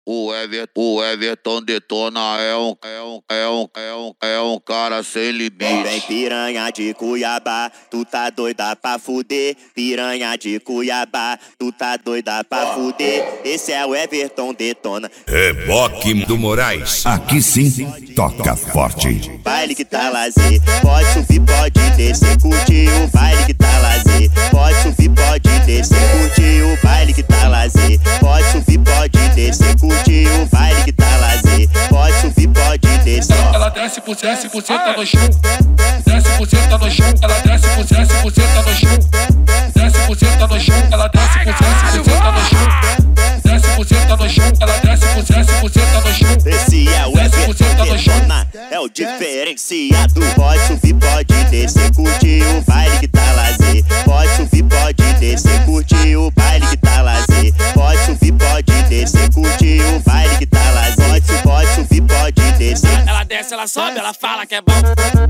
O Everton Detona é um cara sem limite. Vem piranha de Cuiabá, tu tá doida pra fuder. Piranha de Cuiabá, tu tá doida pra fuder. Esse é o Everton Detona. Reboque do Moraes. Aqui sim, toca forte. Baile que tá lazer, pode subir, pode descer, curtir o baile que tá lazer. Pode subir, pode descer, curtir o baile que tá lazer. Pode subir, pode descer, curtir o baile que tá lazer. Pode subir, pode descer. Ela desce por 10% no chão. 10% no chão. Ela desce por 10% no chão. 10% no chão. Ela desce por 10% no chão. 10% no chão. Ela desce por 10% no chão. Esse é o Everton Detona, é o diferenciado. Pode subir, pode descer, curtir o baile que tá lazer. Pode subir, pode descer, curtir o baile que tá lazer. Pode subir, pode descer, curtir o baile que tá lazer. Pode subir, pode descer. Ela desce, ela sobe, ela fala que é bom.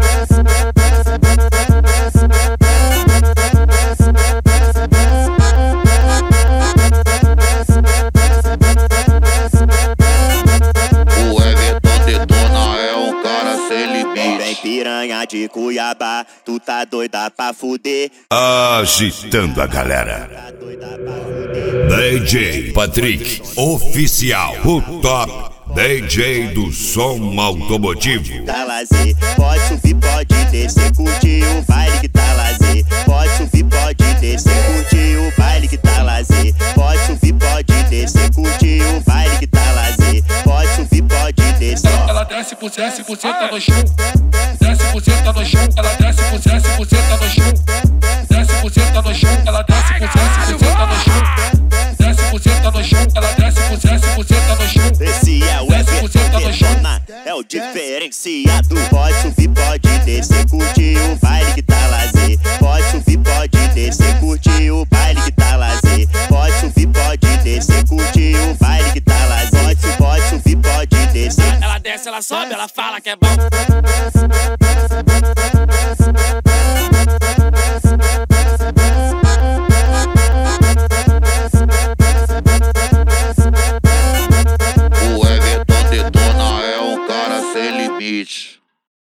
Piranha de Cuiabá, tu tá doida pra fuder. Agitando a galera. DJ Patrick, oficial, o top DJ do som automotivo. Tá lazer, pode subir, pode descer, curtir o baile que tá lazer. Pode subir, pode descer, curtir o baile que tá lazer. Pode subir, pode descer, curtir o baile que tá lazer. Pode subir, pode descer. Ela desce por 10% no chão. 10% no chão. Ela desce por 10% no chão. 10% no chão. Ela desce por 10% no chão. 10% no chão. Ela desce por 10% no chão. Esse é o Everton Detona, é o diferenciado. Pode subir, pode descer, curtir o baile que tá lazer. Pode subir, pode descer, curtir o baile que tá lazer. Pode subir, pode descer, curtir o baile que tá lazer. Pode subir, pode descer. Ela desce, ela sobe, ela fala que é bom.